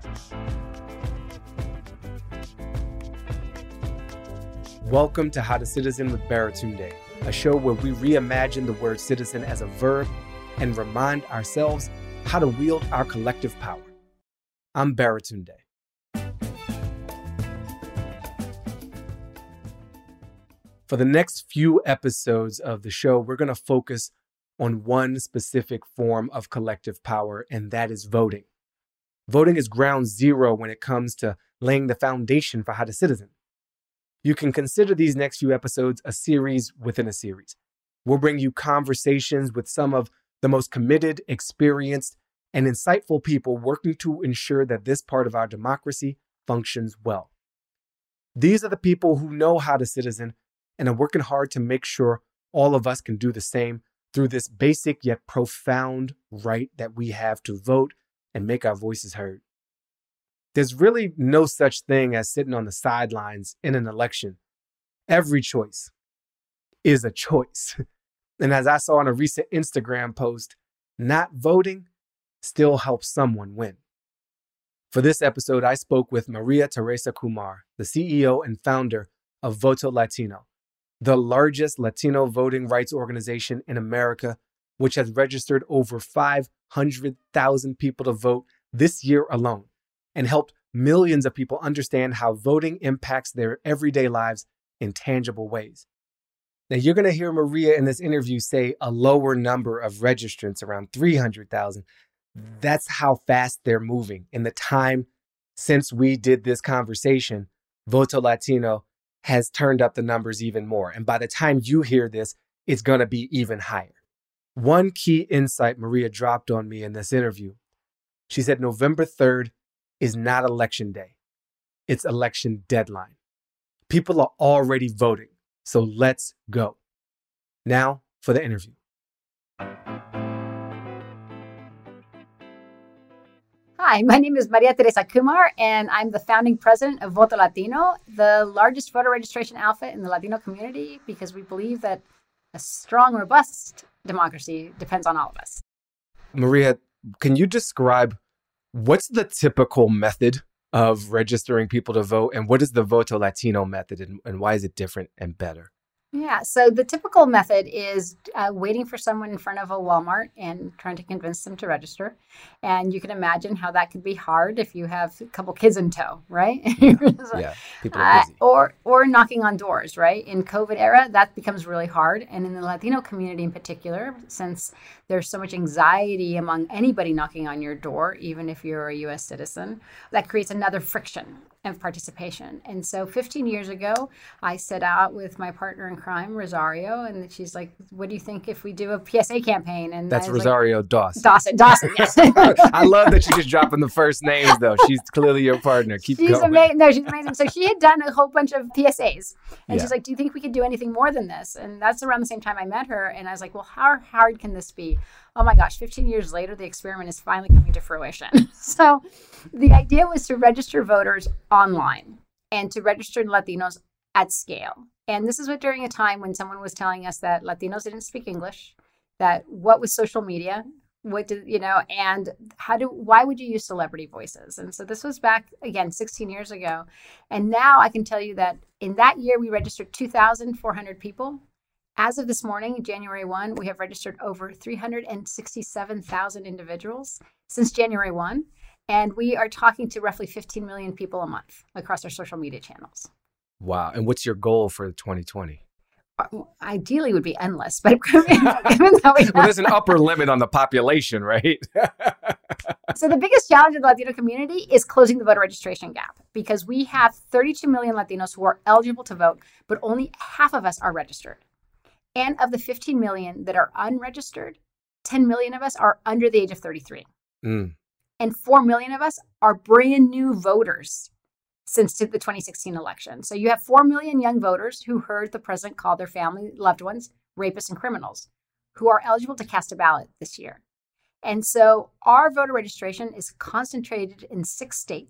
Welcome to How to Citizen with Baratunde, a show where we reimagine the word citizen as a verb and remind ourselves how to wield our collective power. I'm Baratunde. For the next few episodes of the show, we're going to focus on one specific form of collective power, and that is voting. Voting is ground zero when it comes to laying the foundation for how to citizen. You can consider these next few episodes a series within a series. We'll bring you conversations with some of the most committed, experienced, and insightful people working to ensure that this part of our democracy functions well. These are the people who know how to citizen and are working hard to make sure all of us can do the same through this basic yet profound right that we have to vote and make our voices heard. There's really no such thing as sitting on the sidelines in an election. Every choice is a choice. And as I saw in a recent Instagram post, not voting still helps someone win. For this episode, I spoke with Maria Teresa Kumar, the CEO and founder of Voto Latino, the largest Latino voting rights organization in America, which has registered over 500,000 people to vote this year alone, and helped millions of people understand how voting impacts their everyday lives in tangible ways. Now, you're going to hear Maria in this interview say a lower number of registrants, around 300,000. That's how fast they're moving. In the time since we did this conversation, Voto Latino has turned up the numbers even more. And by the time you hear this, it's going to be even higher. One key insight Maria dropped on me in this interview. She said November 3rd is not election day. It's election deadline. People are already voting, so let's go. Now for the interview. Hi, my name is Maria Teresa Kumar, and I'm the founding president of Voto Latino, the largest voter registration outfit in the Latino community, because we believe that a strong, robust democracy depends on all of us. Maria, can you describe what's the typical method of registering people to vote, and what is the Voto Latino method, and why is it different and better? Yeah, so the typical method is waiting for someone in front of a Walmart and trying to convince them to register. And you can imagine how that could be hard if you have a couple kids in tow, right? Yeah, people are busy. Or knocking on doors, right? In COVID era, that becomes really hard. And in the Latino community in particular, since there's so much anxiety among anybody knocking on your door, even if you're a U.S. citizen, that creates another friction of participation. And so 15 years ago, I set out with my partner in crime, Rosario, and she's like, what do you think if we do a PSA campaign? And that's Rosario like, Dawson. Dawson, yes. I love that you're just dropping the first names, though. She's clearly your partner. Keep going. Amazing. No, she's amazing. So she had done a whole bunch of PSAs. And Yeah. she's like, do you think we could do anything more than this? And that's around the same time I met her. And I was like, well, how hard can this be? Oh my gosh, 15 years later, the experiment is finally coming to fruition. So the idea was to register voters online and to register Latinos at scale. And this is what during a time when someone was telling us that Latinos didn't speak English, that what was social media, and why would you use celebrity voices? And so this was back, again, 16 years ago. And now I can tell you that in that year, we registered 2,400 people. As of this morning, January 1, we have registered over 367,000 individuals since January 1. And we are talking to roughly 15 million people a month across our social media channels. Wow. And what's your goal for 2020? Ideally would be endless, but given that well, there's an upper limit on the population, right? So the biggest challenge of the Latino community is closing the voter registration gap, because we have 32 million Latinos who are eligible to vote, but only half of us are registered. And of the 15 million that are unregistered, 10 million of us are under the age of 33. And 4 million of us are brand new voters since the 2016 election. So you have 4 million young voters who heard the president call their family, loved ones, rapists and criminals, who are eligible to cast a ballot this year. And so our voter registration is concentrated in 6 states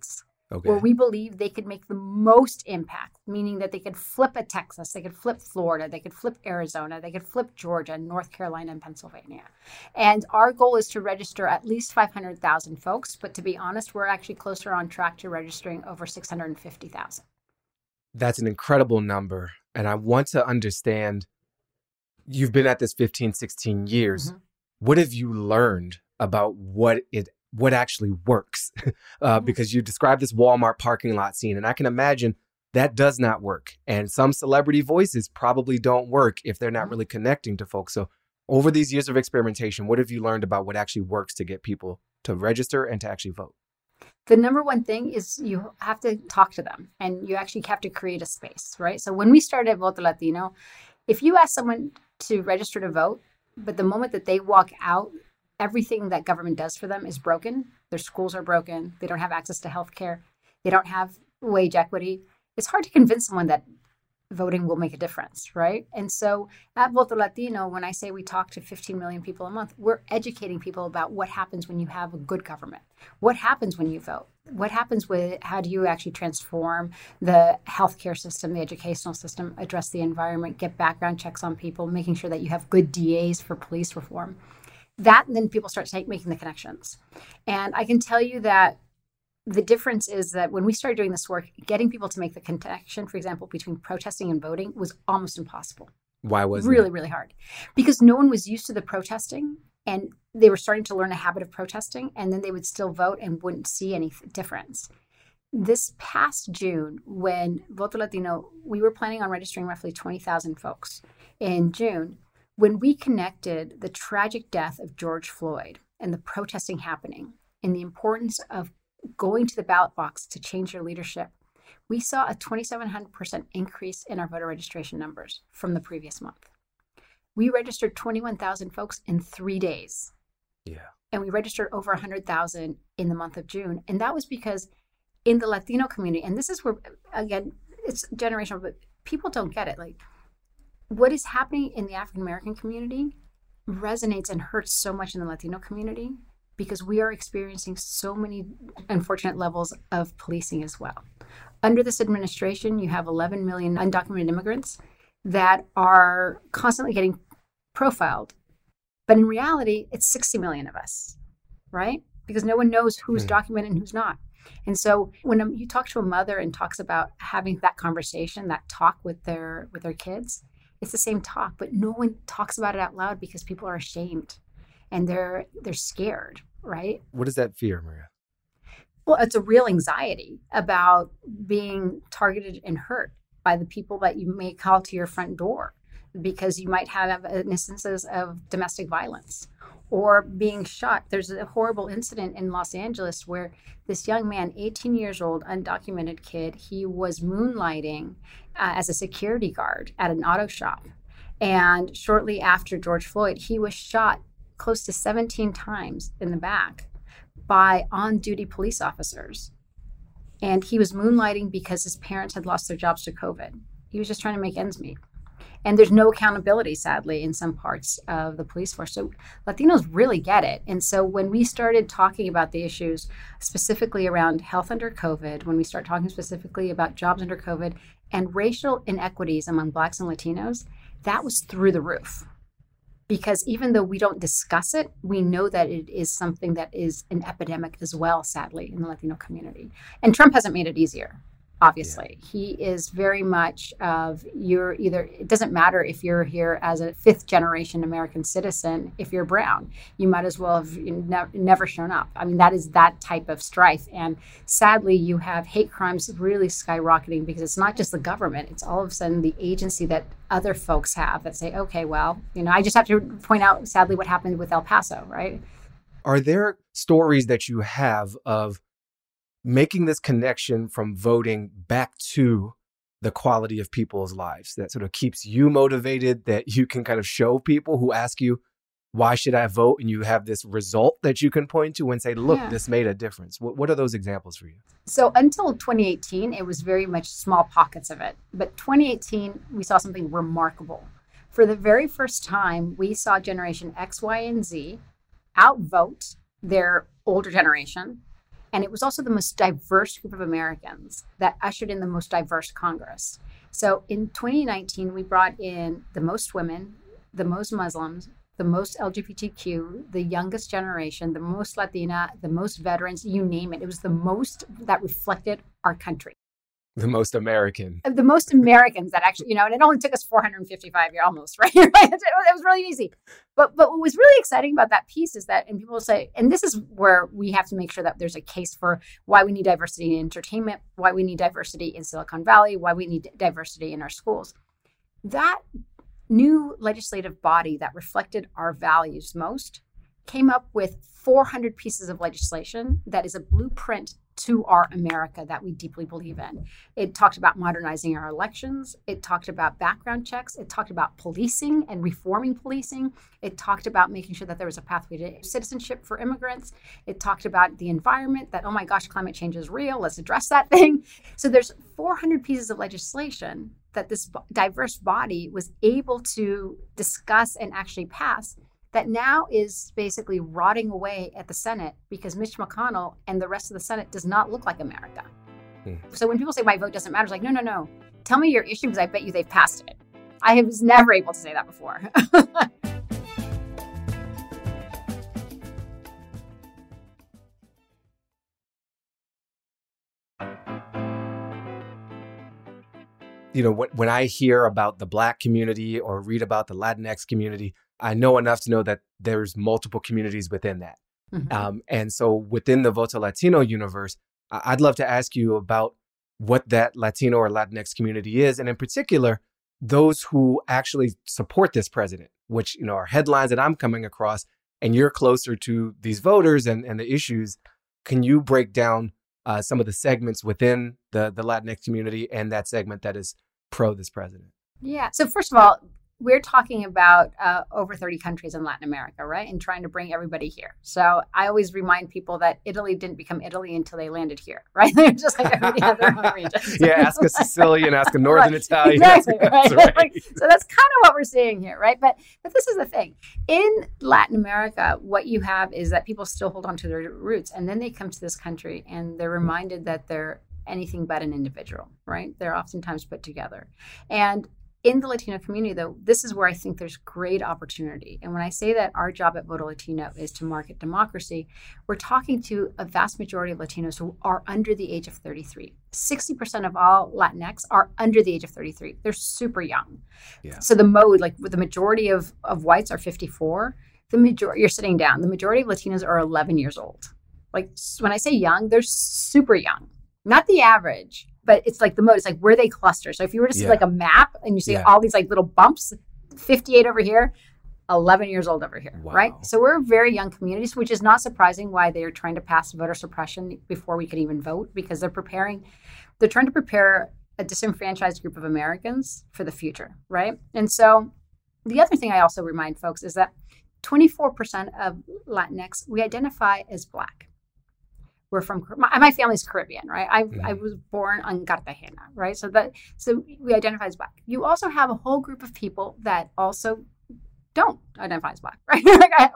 where we believe they could make the most impact, meaning that they could flip a Texas, they could flip Florida, they could flip Arizona, they could flip Georgia, North Carolina, and Pennsylvania. And our goal is to register at least 500,000 folks. But to be honest, we're actually closer on track to registering over 650,000. That's an incredible number. And I want to understand, you've been at this 15, 16 years. Mm-hmm. What have you learned about what actually works? Because you described this Walmart parking lot scene, and I can imagine that does not work. And some celebrity voices probably don't work if they're not really connecting to folks. So over these years of experimentation, what have you learned about what actually works to get people to register and to actually vote? The number one thing is you have to talk to them, and you actually have to create a space, right? So when we started Voto Latino, if you ask someone to register to vote, but the moment that they walk out, everything that government does for them is broken. Their schools are broken. They don't have access to healthcare. They don't have wage equity. It's hard to convince someone that voting will make a difference, right? And so at Voto Latino, when I say we talk to 15 million people a month, we're educating people about what happens when you have a good government. What happens when you vote? What happens with how do you actually transform the healthcare system, the educational system, address the environment, get background checks on people, making sure that you have good DAs for police reform. That, and then people start making the connections. And I can tell you that the difference is that when we started doing this work, getting people to make the connection, for example, between protesting and voting was almost impossible. Why was it? Really hard. Because no one was used to the protesting, and they were starting to learn a habit of protesting, and then they would still vote and wouldn't see any difference. This past June, when Voto Latino, we were planning on registering roughly 20,000 folks. In June, when we connected the tragic death of George Floyd and the protesting happening and the importance of going to the ballot box to change your leadership, we saw a 2,700% increase in our voter registration numbers from the previous month. We registered 21,000 folks in 3 days. Yeah. And we registered over 100,000 in the month of June. And that was because in the Latino community, and this is where, again, it's generational, but people don't get it. Like, what is happening in the African American community resonates and hurts so much in the Latino community, because we are experiencing so many unfortunate levels of policing as well. Under this administration, you have 11 million undocumented immigrants that are constantly getting profiled. But in reality, it's 60 million of us, right? Because no one knows who's documented and who's not. And so when you talk to a mother and talks about having that conversation, that talk with their kids, it's the same talk, but no one talks about it out loud because people are ashamed. And they're scared, right? What is that fear, Maria? Well, it's a real anxiety about being targeted and hurt by the people that you may call to your front door, because you might have instances of domestic violence or being shot. There's a horrible incident in Los Angeles where this young man, 18 years old, undocumented kid, he was moonlighting as a security guard at an auto shop. And shortly after George Floyd, he was shot close to 17 times in the back by on-duty police officers. And he was moonlighting because his parents had lost their jobs to COVID. He was just trying to make ends meet. And there's no accountability, sadly, in some parts of the police force. So Latinos really get it. And so when we started talking about the issues specifically around health under COVID, when we start talking specifically about jobs under COVID and racial inequities among Blacks and Latinos, that was through the roof. Because even though we don't discuss it, we know that it is something that is an epidemic as well, sadly, in the Latino community. And Trump hasn't made it easier, obviously. Yeah. He is very much of it doesn't matter if you're here as a fifth generation American citizen, if you're brown, you might as well have never shown up. I mean, that is that type of strife. And sadly, you have hate crimes really skyrocketing because it's not just the government, it's all of a sudden the agency that other folks have that say, okay, well, I just have to point out, sadly, what happened with El Paso, right? Are there stories that you have of making this connection from voting back to the quality of people's lives that sort of keeps you motivated, that you can kind of show people who ask you, why should I vote? And you have this result that you can point to and say, look, this made a difference. What are those examples for you? So until 2018, it was very much small pockets of it. But 2018, we saw something remarkable. For the very first time, we saw Generation X, Y, and Z outvote their older generation And it was also the most diverse group of Americans that ushered in the most diverse Congress. So in 2019, we brought in the most women, the most Muslims, the most LGBTQ, the youngest generation, the most Latina, the most veterans, you name it. It was the most that reflected our country. The most American. The most Americans that actually, and it only took us 455 years almost, right? It was really easy. But what was really exciting about that piece is that, and people say, and this is where we have to make sure that there's a case for why we need diversity in entertainment, why we need diversity in Silicon Valley, why we need diversity in our schools. That new legislative body that reflected our values most came up with 400 pieces of legislation that is a blueprint to our America that we deeply believe in. It talked about modernizing our elections. It talked about background checks. It talked about policing and reforming policing. It talked about making sure that there was a pathway to citizenship for immigrants. It talked about the environment, that, oh my gosh, climate change is real. Let's address that thing. So there's 400 pieces of legislation that this diverse body was able to discuss and actually pass that now is basically rotting away at the Senate because Mitch McConnell and the rest of the Senate does not look like America. So when people say my vote doesn't matter, it's like, no. Tell me your issue because I bet you they've passed it. I was never able to say that before. When I hear about the Black community or read about the Latinx community, I know enough to know that there's multiple communities within that. Mm-hmm. And so within the Voto Latino universe, I'd love to ask you about what that Latino or Latinx community is. And in particular, those who actually support this president, which, are headlines that I'm coming across, and you're closer to these voters and the issues. Can you break down some of the segments within the Latinx community and that segment that is pro this president? Yeah. So first of all, we're talking about over 30 countries in Latin America, right? And trying to bring everybody here. So I always remind people that Italy didn't become Italy until they landed here, right? They're just like everybody has their own regions. Yeah, ask a Sicilian, ask a Northern Italian. Exactly, right. So that's kind of what we're seeing here, right? But this is the thing. In Latin America, what you have is that people still hold on to their roots. And then they come to this country and they're reminded that they're anything but an individual, right? They're oftentimes put together. And in the Latino community, though, this is where I think there's great opportunity. And when I say that our job at Voto Latino is to market democracy, we're talking to a vast majority of Latinos who are under the age of 33. 60% of all Latinx are under the age of 33. They're super young. Yeah. So the majority of whites are 54. You're sitting down. The majority of Latinos are 11 years old. Like when I say young, they're super young. Not the average, but it's like the most, it's like where they cluster. So if you were to see like a map and you see all these like little bumps, 58 over here, 11 years old over here, right? So we're very young communities, which is not surprising why they're trying to pass voter suppression before we could even vote, because they're trying to prepare a disenfranchised group of Americans for the future, right? And so the other thing I also remind folks is that 24% of Latinx, we identify as Black. We're from, my family's Caribbean, right? I was born on Cartagena, right? So we identify as Black. You also have a whole group of people that also don't identify as Black, right?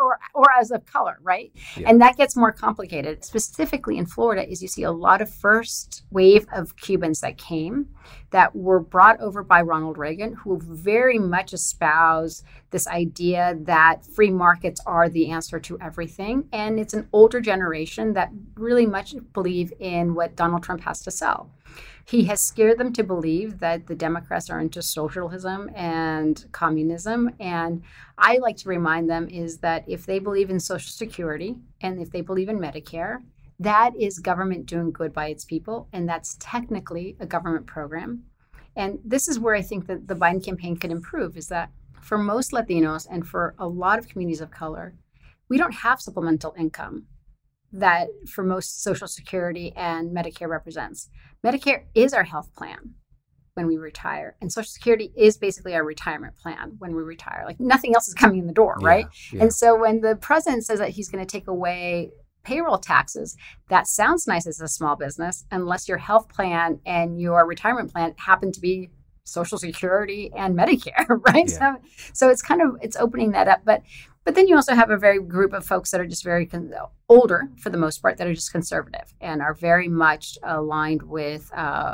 or as of color, right? Yeah. And that gets more complicated. Specifically in Florida is you see a lot of first wave of Cubans that came that were brought over by Ronald Reagan, who very much espouse this idea that free markets are the answer to everything. And it's an older generation that really much believe in what Donald Trump has to sell. He has scared them to believe that the Democrats are into socialism and communism. And I like to remind them is that if they believe in Social Security and if they believe in Medicare, that is government doing good by its people. And that's technically a government program. And this is where I think that the Biden campaign could improve, is that for most Latinos and for a lot of communities of color, we don't have supplemental income that for most Social Security and Medicare represents. Medicare is our health plan when we retire, and Social Security is basically our retirement plan when we retire. Like nothing else is coming in the door, right? Yeah. And so when the president says that he's going to take away payroll taxes, that sounds nice as a small business, unless your health plan and your retirement plan happen to be Social Security and Medicare, right? Yeah. So it's opening that up. But But then you also have a very group of folks that are just very older, for the most part, that are just conservative and are very much aligned with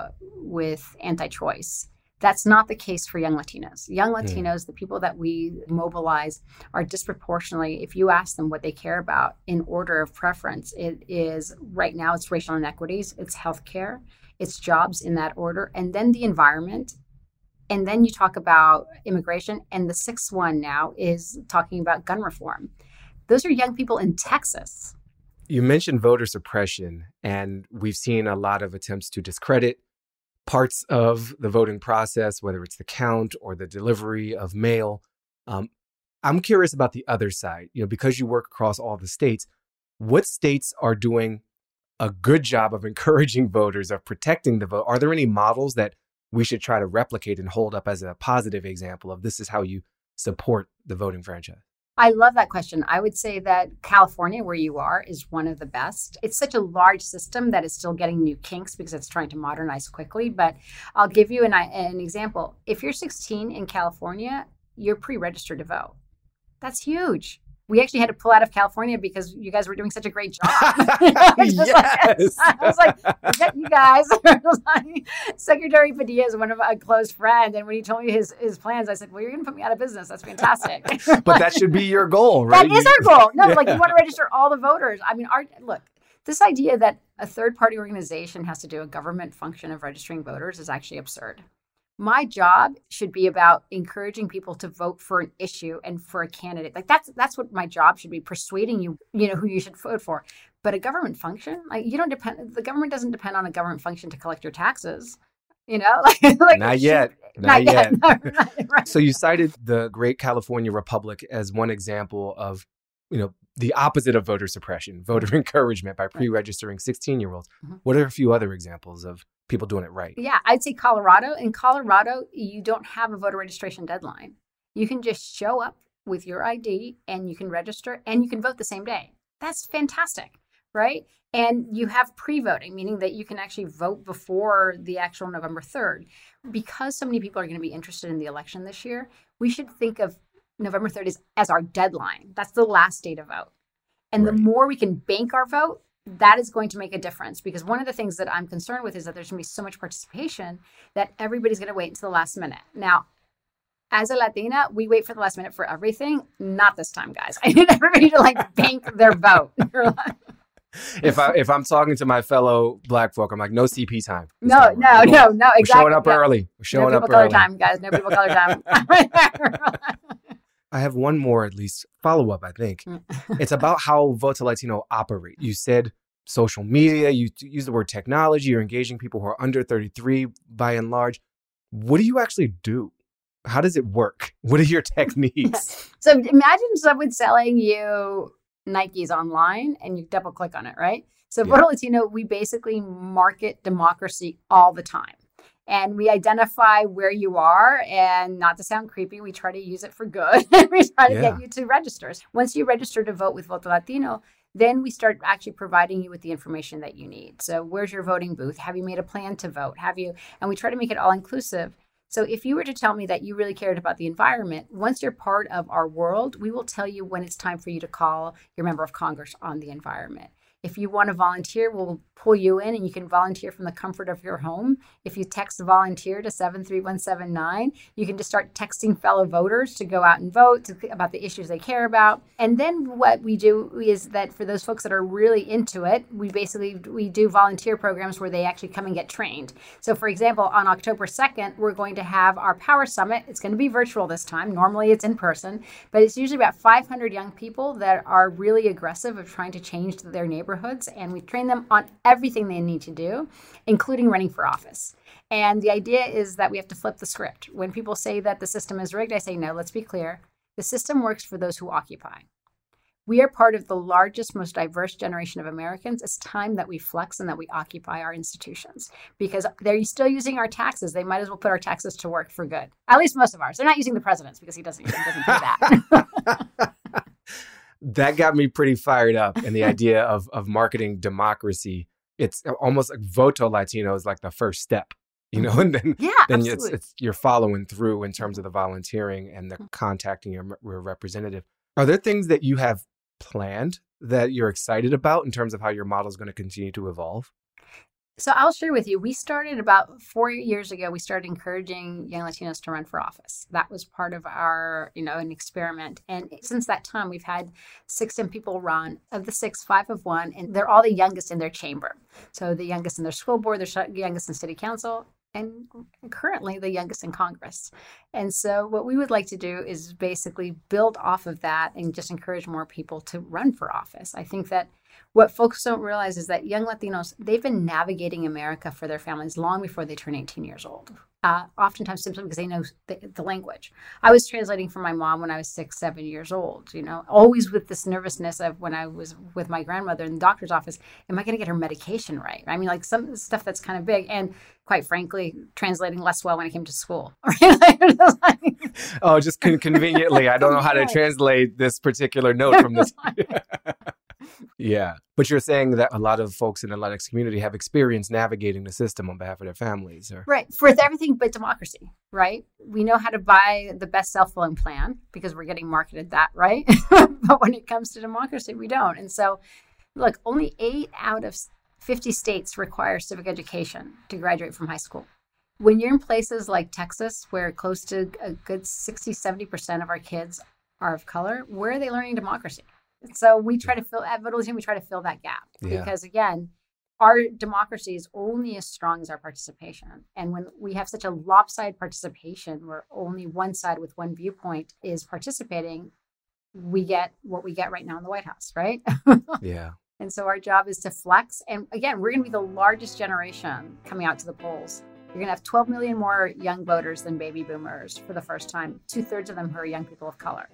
anti-choice. That's not the case for young Latinos. Young Latinos, the people that we mobilize, are disproportionately, if you ask them what they care about in order of preference, it is right now it's racial inequities, it's healthcare, it's jobs in that order, and then the environment. And then you talk about immigration. And the sixth one now is talking about gun reform. Those are young people in Texas. You mentioned voter suppression, and we've seen a lot of attempts to discredit parts of the voting process, whether it's the count or the delivery of mail. I'm curious about the other side, because you work across all the states. What states are doing a good job of encouraging voters, of protecting the vote? Are there any models that we should try to replicate and hold up as a positive example of this is how you support the voting franchise? I love that question. I would say that California, where you are, is one of the best. It's such a large system that is still getting new kinks because it's trying to modernize quickly. But I'll give you an example. If you're 16 in California, you're pre-registered to vote. That's huge. We actually had to pull out of California because you guys were doing such a great job. Yes. I was like, forget you guys. Secretary Padilla is one of a close friend. And when he told me his plans, I said, well, you're going to put me out of business. That's fantastic. But that should be your goal, right? That is our goal. No, you want to register all the voters. I mean, look, this idea that a third-party organization has to do a government function of registering voters is actually absurd. My job should be about encouraging people to vote for an issue and for a candidate. Like that's what my job should be, persuading you, who you should vote for. But a government function, the government doesn't depend on a government function to collect your taxes. Not yet. Not yet. No, right. So you cited the Great California Republic as one example of, the opposite of voter suppression, voter encouragement by pre-registering 16-year-olds. Mm-hmm. What are a few other examples of people doing it right? Yeah, I'd say Colorado. In Colorado, you don't have a voter registration deadline. You can just show up with your ID and you can register and you can vote the same day. That's fantastic, right? And you have pre-voting, meaning that you can actually vote before the actual November 3rd. Because so many people are going to be interested in the election this year, we should think of November 3rd as our deadline. That's the last day to vote. And right. The more we can bank our vote, that is going to make a difference, because one of the things that I'm concerned with is that there's going to be so much participation that everybody's going to wait until the last minute. Now, as a Latina, we wait for the last minute for everything. Not this time, guys. I need everybody to bank their vote. If I'm talking to my fellow Black folk, I'm like, no CP time. No, exactly. We're showing up early. We're showing up early. No people color time, guys. No people color time. I have one more, at least, follow-up, I think. It's about how Voto Latino operate. You said social media, you use the word technology, you're engaging people who are under 33 by and large. What do you actually do? How does it work? What are your techniques? So imagine someone selling you Nikes online and you double click on it, right? So Voto Latino, we basically market democracy all the time. And we identify where you are, and not to sound creepy, we try to use it for good. We try to get you to register. Once you register to vote with Voto Latino, then we start actually providing you with the information that you need. So where's your voting booth? Have you made a plan to vote? And we try to make it all inclusive. So if you were to tell me that you really cared about the environment, once you're part of our world, we will tell you when it's time for you to call your member of Congress on the environment. If you want to volunteer, we'll pull you in and you can volunteer from the comfort of your home. If you text volunteer to 73179, you can just start texting fellow voters to go out and vote about the issues they care about. And then what we do is that for those folks that are really into it, we do volunteer programs where they actually come and get trained. So for example, on October 2nd, we're going to have our Power Summit. It's going to be virtual this time. Normally it's in person, but it's usually about 500 young people that are really aggressive of trying to change their neighborhoods. And we train them on everything they need to do, including running for office. And the idea is that we have to flip the script. When people say that the system is rigged, I say, no, let's be clear. The system works for those who occupy. We are part of the largest, most diverse generation of Americans. It's time that we flex and that we occupy our institutions, because they're still using our taxes. They might as well put our taxes to work for good. At least most of ours. They're not using the president's because he doesn't do that. That got me pretty fired up. And the idea of marketing democracy, it's almost like Voto Latino is like the first step, and then you're following through in terms of the volunteering and the contacting your representative. Are there things that you have planned that you're excited about in terms of how your model is going to continue to evolve? So I'll share with you, we started about 4 years ago, we started encouraging young Latinos to run for office. That was part of our, an experiment. And since that time, we've had 6 people run. Of the 6, 5 have won, and they're all the youngest in their chamber. So the youngest in their school board, the youngest in city council, and currently the youngest in Congress. And so what we would like to do is basically build off of that and just encourage more people to run for office. I think that what folks don't realize is that young Latinos, they've been navigating America for their families long before they turn 18 years old. Oftentimes simply because they know the language. I was translating for my mom when I was 6, 7 years old, always with this nervousness of when I was with my grandmother in the doctor's office, am I going to get her medication right? I mean, like some stuff that's kind of big. And quite frankly, translating less well when I came to school. Oh, just conveniently, I don't know how to translate this particular note from this. Yeah. But you're saying that a lot of folks in the Latinx community have experience navigating the system on behalf of their families. Right. For everything but democracy, right? We know how to buy the best cell-phone plan because we're getting marketed that, right? But when it comes to democracy, we don't. And so, look, only 8 out of 50 states require civic education to graduate from high school. When you're in places like Texas, where close to a good 60, 70% of our kids are of color, where are they learning democracy? So we try to fill, at Vote-A-Latino, we try to fill that gap because, again, our democracy is only as strong as our participation. And when we have such a lopsided participation where only one side with one viewpoint is participating, we get what we get right now in the White House, right? Yeah. And so our job is to flex. And again, we're going to be the largest generation coming out to the polls. You're going to have 12 million more young voters than baby boomers for the first time, 2/3 of them who are young people of color.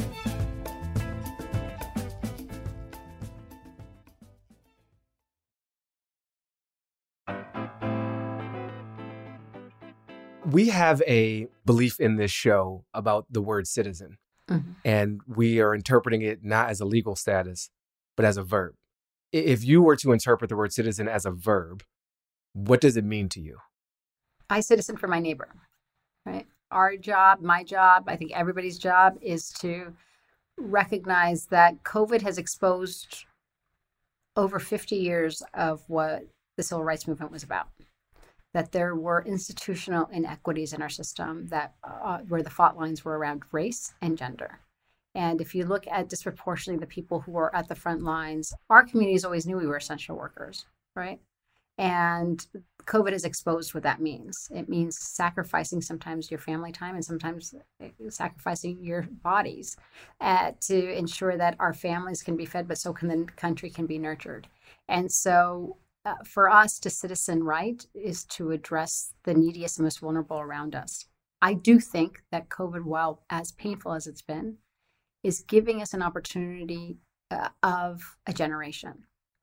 We have a belief in this show about the word citizen, and we are interpreting it not as a legal status, but as a verb. If you were to interpret the word citizen as a verb, what does it mean to you? I citizen for my neighbor, right? Our job, my job, I think everybody's job is to recognize that COVID has exposed over 50 years of what the civil rights movement was about. That there were institutional inequities in our system that where the fault lines were around race and gender. And if you look at disproportionately the people who were at the front lines, our communities always knew we were essential workers, right? And COVID has exposed what that means. It means sacrificing sometimes your family time and sometimes sacrificing your bodies to ensure that our families can be fed, but so can the country can be nurtured. And so for us to citizen right is to address the neediest and most vulnerable around us. I do think that COVID, while as painful as it's been, is giving us an opportunity of a generation.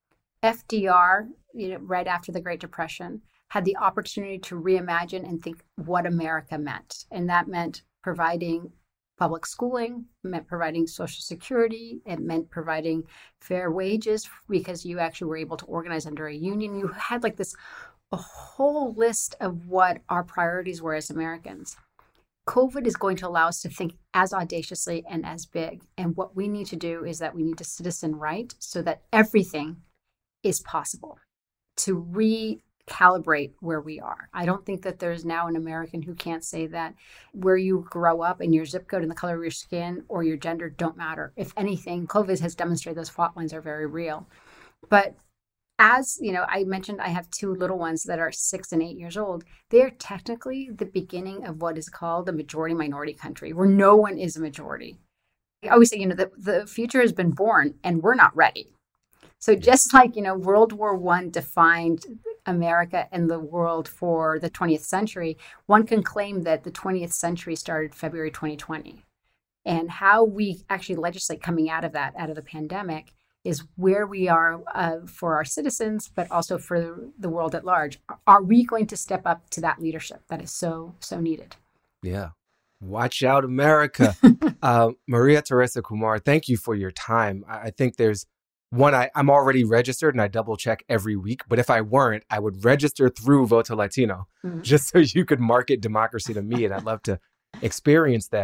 FDR, right after the Great Depression, had the opportunity to reimagine and think what America meant. And that meant providing public schooling, it meant providing Social Security, it meant providing fair wages because you actually were able to organize under a union. You had a whole list of what our priorities were as Americans. COVID is going to allow us to think as audaciously and as big. And what we need to do is that we need to citizen right so that everything is possible to recalibrate where we are. I don't think that there's now an American who can't say that where you grow up and your zip code and the color of your skin or your gender don't matter. If anything, COVID has demonstrated those fault lines are very real. But as I mentioned, I have 2 little ones that are 6 and 8 years old. They're technically the beginning of what is called a majority minority country, where no one is a majority. I always say, the future has been born and we're not ready. So just like, World War I defined America and the world for the 20th century, one can claim that the 20th century started February 2020. And how we actually legislate coming out of the pandemic, is where we are for our citizens, but also for the world at large. Are we going to step up to that leadership that is so needed? Yeah. Watch out, America. Maria Teresa Kumar, thank you for your time. I think there's one, I'm already registered and I double check every week, but if I weren't, I would register through Vote-A-Latino just so you could market democracy to me. And I'd love to experience that.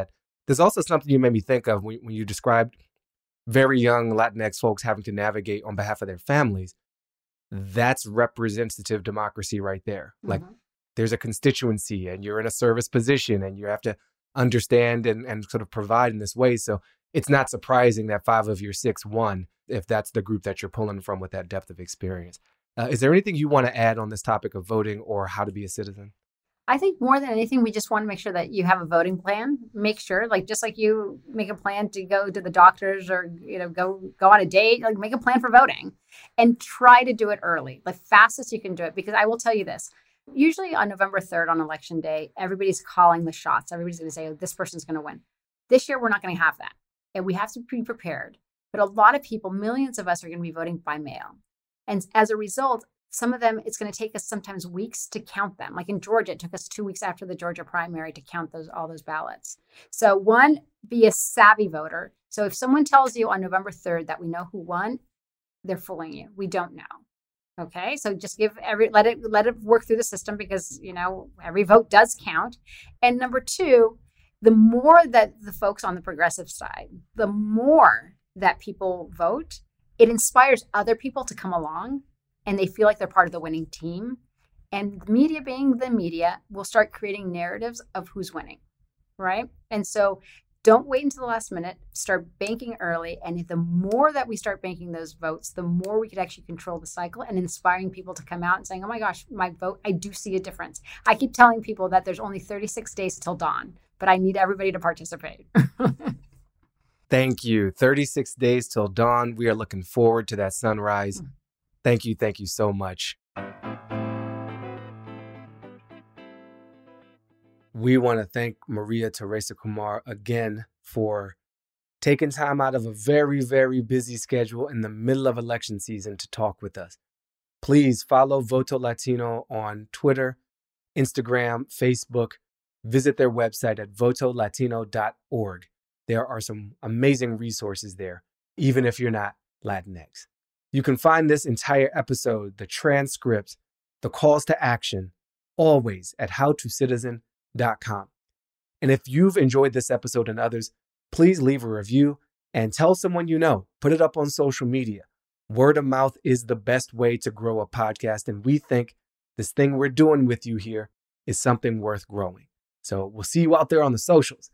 There's also something you made me think of when you described very young Latinx folks having to navigate on behalf of their families. That's representative democracy right there. Like there's a constituency and you're in a service position and you have to understand and sort of provide in this way. So it's not surprising that 5 of your 6 won if that's the group that you're pulling from with that depth of experience. Is there anything you want to add on this topic of voting or how to be a citizen? I think more than anything, we just want to make sure that you have a voting plan. Make sure, like, just like you make a plan to go to the doctors or, go on a date, like make a plan for voting and try to do it early, the fastest you can do it. Because I will tell you this, usually on November 3rd on election day, everybody's calling the shots. Everybody's going to say, oh, this person's going to win. This year, we're not going to have that. And we have to be prepared. But a lot of people, millions of us are going to be voting by mail. And as a result, some of them, it's going to take us sometimes weeks to count them. Like in Georgia, it took us 2 weeks after the Georgia primary to count all those ballots. So one, be a savvy voter. So if someone tells you on November 3rd that we know who won, they're fooling you. We don't know. Okay. So just let it work through the system because, every vote does count. And number 2, the more that the folks on the progressive side, the more that people vote, it inspires other people to come along and they feel like they're part of the winning team. And the media being the media will start creating narratives of who's winning, right? And so don't wait until the last minute, start banking early. And the more that we start banking those votes, the more we could actually control the cycle and inspiring people to come out and saying, oh my gosh, my vote, I do see a difference. I keep telling people that there's only 36 days till dawn, but I need everybody to participate. Thank you. 36 days till dawn. We are looking forward to that sunrise. Thank you. Thank you so much. We want to thank Maria Teresa Kumar again for taking time out of a very, very busy schedule in the middle of election season to talk with us. Please follow Voto Latino on Twitter, Instagram, Facebook. Visit their website at votolatino.org. There are some amazing resources there, even if you're not Latinx. You can find this entire episode, the transcripts, the calls to action, always at howtocitizen.com. And if you've enjoyed this episode and others, please leave a review and tell someone you know. Put it up on social media. Word of mouth is the best way to grow a podcast, and we think this thing we're doing with you here is something worth growing. So we'll see you out there on the socials.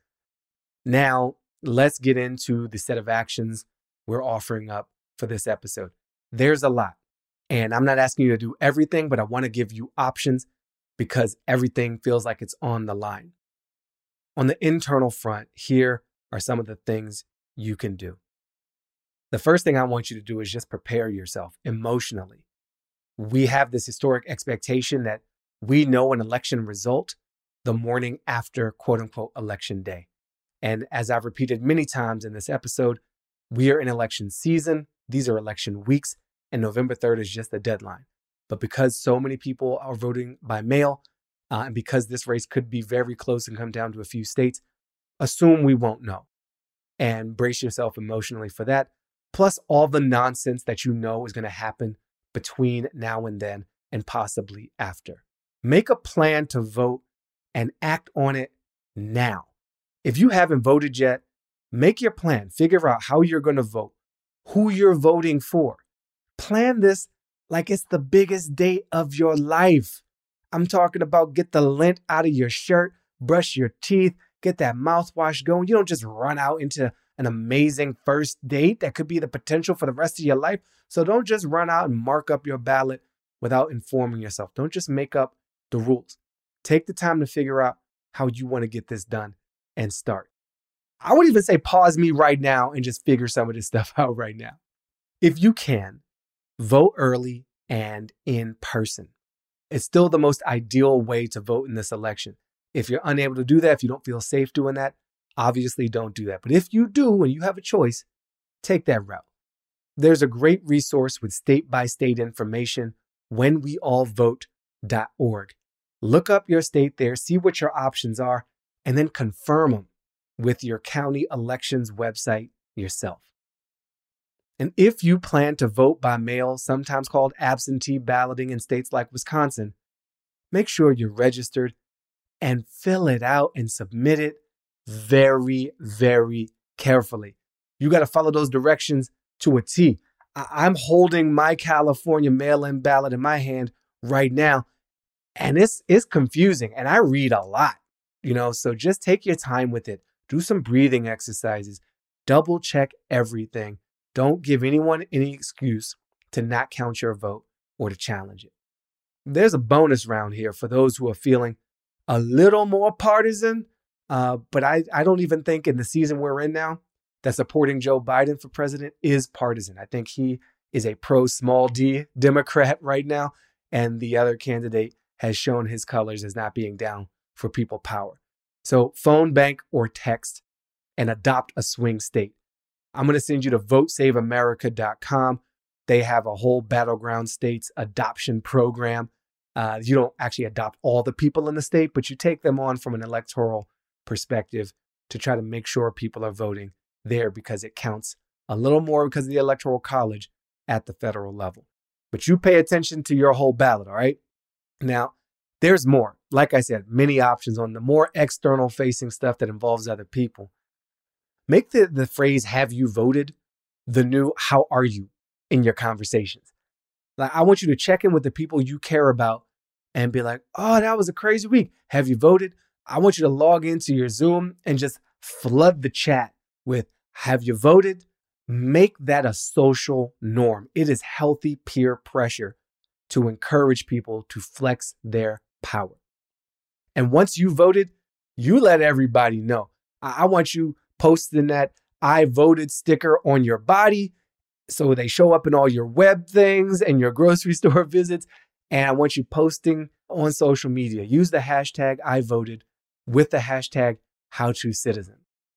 Now, let's get into the set of actions we're offering up for this episode. There's a lot, and I'm not asking you to do everything, but I want to give you options because everything feels like it's on the line. On the internal front, here are some of the things you can do. The first thing I want you to do is just prepare yourself emotionally. We have this historic expectation that we know an election result the morning after quote unquote election day. And as I've repeated many times in this episode, we are in election season. These are election weeks, and November 3rd is just the deadline. But because so many people are voting by mail, and because this race could be very close and come down to a few states, assume we won't know. And brace yourself emotionally for that, plus all the nonsense that you know is going to happen between now and then and possibly after. Make a plan to vote and act on it now. If you haven't voted yet, make your plan. Figure out how you're going to vote, who you're voting for. Plan this like it's the biggest day of your life. I'm talking about get the lint out of your shirt, brush your teeth, get that mouthwash going. You don't just run out into an amazing first date that could be the potential for the rest of your life. So don't just run out and mark up your ballot without informing yourself. Don't just make up the rules. Take the time to figure out how you want to get this done and start. I would even say pause me right now and just figure some of this stuff out right now. If you can, vote early and in person. It's still the most ideal way to vote in this election. If you're unable to do that, if you don't feel safe doing that, obviously don't do that. But if you do and you have a choice, take that route. There's a great resource with state-by-state information, whenweallvote.org. Look up your state there, see what your options are, and then confirm them with your county elections website yourself. And if you plan to vote by mail, sometimes called absentee balloting in states like Wisconsin, make sure you're registered and fill it out and submit it very, very carefully. You got to follow those directions to a T. I'm holding my California mail-in ballot in my hand right now, and it's confusing, and I read a lot, so just take your time with it. Do some breathing exercises. Double check everything. Don't give anyone any excuse to not count your vote or to challenge it. There's a bonus round here for those who are feeling a little more partisan, but I don't even think in the season we're in now that supporting Joe Biden for president is partisan. I think he is a pro-small d Democrat right now, and the other candidate has shown his colors as not being down for people power. So phone, bank, or text and adopt a swing state. I'm going to send you to votesaveamerica.com. They have a whole battleground states adoption program. You don't actually adopt all the people in the state, but you take them on from an electoral perspective to try to make sure people are voting there because it counts a little more because of the Electoral College at the federal level. But you pay attention to your whole ballot, all right? Now, there's more. Like I said, many options on the more external facing stuff that involves other people. Make the phrase, have you voted, the new how are you in your conversations. Like, I want you to check in with the people you care about and be like, oh, that was a crazy week. Have you voted? I want you to log into your Zoom and just flood the chat with, have you voted? Make that a social norm. It is healthy peer pressure to encourage people to flex their power. And once you voted, you let everybody know. I want you posting that I voted sticker on your body so they show up in all your web things and your grocery store visits. And I want you posting on social media. Use the hashtag I voted with the hashtag HowToCitizen.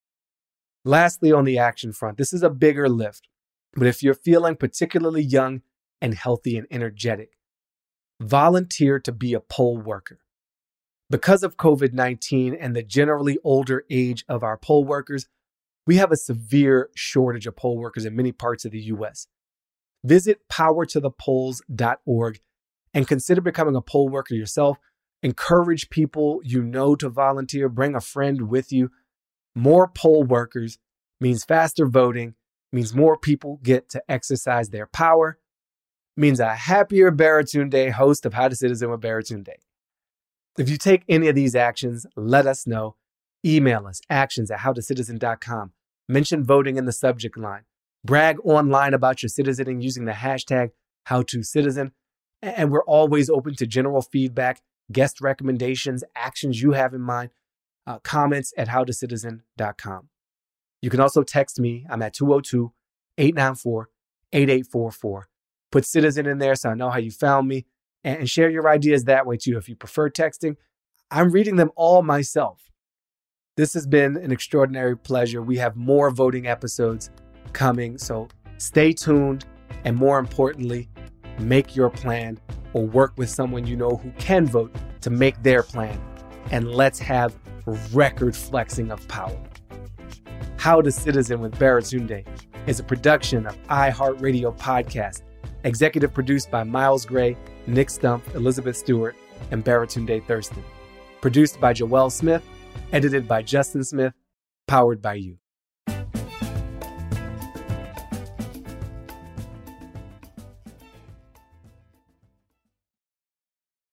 Lastly, on the action front, this is a bigger lift, but if you're feeling particularly young and healthy and energetic, volunteer to be a poll worker. Because of COVID-19 and the generally older age of our poll workers, we have a severe shortage of poll workers in many parts of the U.S. Visit powertothepolls.org and consider becoming a poll worker yourself. Encourage people you know to volunteer. Bring a friend with you. More poll workers means faster voting, means more people get to exercise their power, means a happier Baratunde host of How to Citizen with Baratunde. If you take any of these actions, let us know. Email us, actions@howtocitizen.com. Mention voting in the subject line. Brag online about your citizening using the hashtag HowToCitizen. And we're always open to general feedback, guest recommendations, actions you have in mind, comments at howtocitizen.com. You can also text me. I'm at 202-894-8844. Put citizen in there so I know how you found me, and share your ideas that way too. If you prefer texting, I'm reading them all myself. This has been an extraordinary pleasure. We have more voting episodes coming, so stay tuned. And more importantly, make your plan or work with someone you know who can vote to make their plan. And let's have record flexing of power. How to Citizen with Baratunde is a production of iHeartRadio Podcast, executive produced by Miles Gray, Nick Stump, Elizabeth Stewart, and Baratunde Thurston. Produced by Joelle Smith, edited by Justin Smith, powered by you.